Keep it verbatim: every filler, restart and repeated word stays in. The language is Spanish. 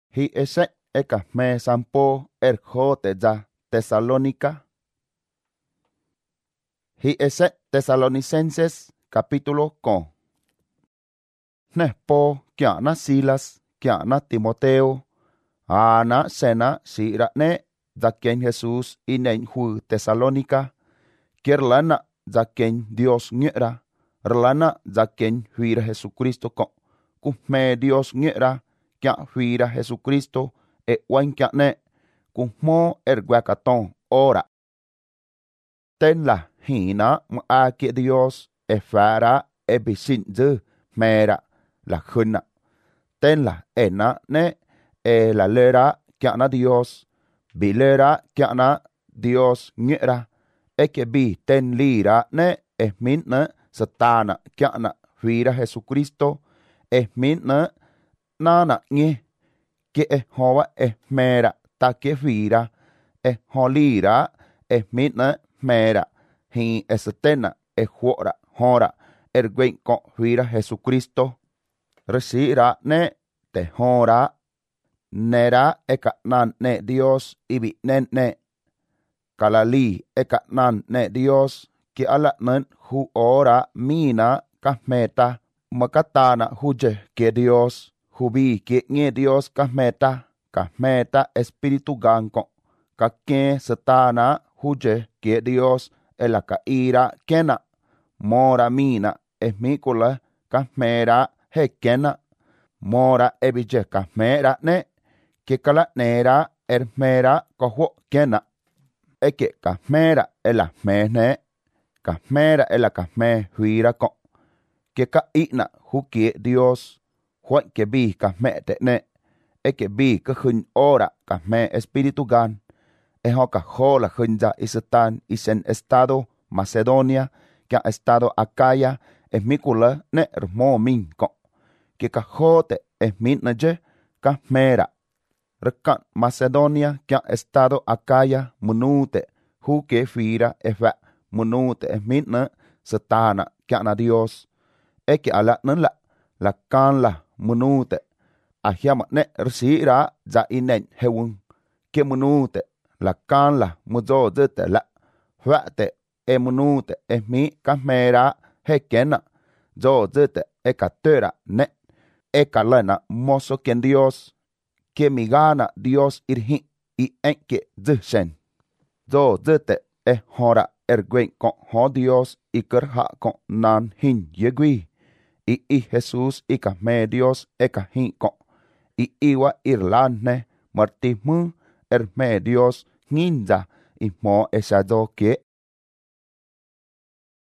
Hi ese eka me sampo erjo te za Tesalónica. Hi ese Tesalonicenses capítulo con. Nespo kiana Silas, kiana Timoteo, ana sena sira ne zakien Jesús inen hu Tesalónica, kierlana zakien Dios ngera, rlana zakien huira Jesucristo con, kuhme Dios ngera, kia huira Jesucristo, e wan kia ne, kuhmo erguacaton ora. Tên là hina ma kia Dios e fara e bisin dư mera la khuna. Tên là ena ne e la lera kia na Dios, bi lera kia na Dios ngera, e ke bi tên lira ne e min na satana kia na huira Jesucristo, e min na na na nge, ke e hoa e mera ta ke huira, e holira e min na mera, hi esetena e huora hora erguen con huira Jesucristo, resira ne te hora, nera eka nan ne Dios ibi nen ne, kalali eka nan ne Dios ki ala nen hu ora mina kahmeta makatana huje ke Dios, hubi ki nge Dios kahmeta, kahmeta espiritu ganko, kake setana huje ke Dios ela kaira kena, mora mina esmícola kahmera hekena, mora ebije kahmera ne, que kala nera ermera koho kena, eke kahmera ela mene, kahmera ela kahme huira ko, que ka ina hukie Dios, juan que bi kahmete ne, eke bi kahun ora kahme espiritu gan, eho kahola hunja isatan isen estado Macedonia, que ha estado Acaya, es mikula ne hermo minko, que kajote es minnaje, kahmera. Rekan Macedonia, que ha estado Acaya, munute, hu que fira eva, munute es minna, satana, que ana Dios, e que ala la, la kan la, munute, ahiama ne resira za inen heun, que munute, la kan la, muzo zete la, huate, e munute e mi kahmera hekena, zo zete e katera ne, e kalena mozo quien Dios, que mi gana Dios irhi, i enke zishen, zo zete e hora erguen con ho Dios i kerha con nan hin yegui, i i Jesús i kahme Dios e kahin con, i iwa irlane martimu erme Dios ninja, i mo esado que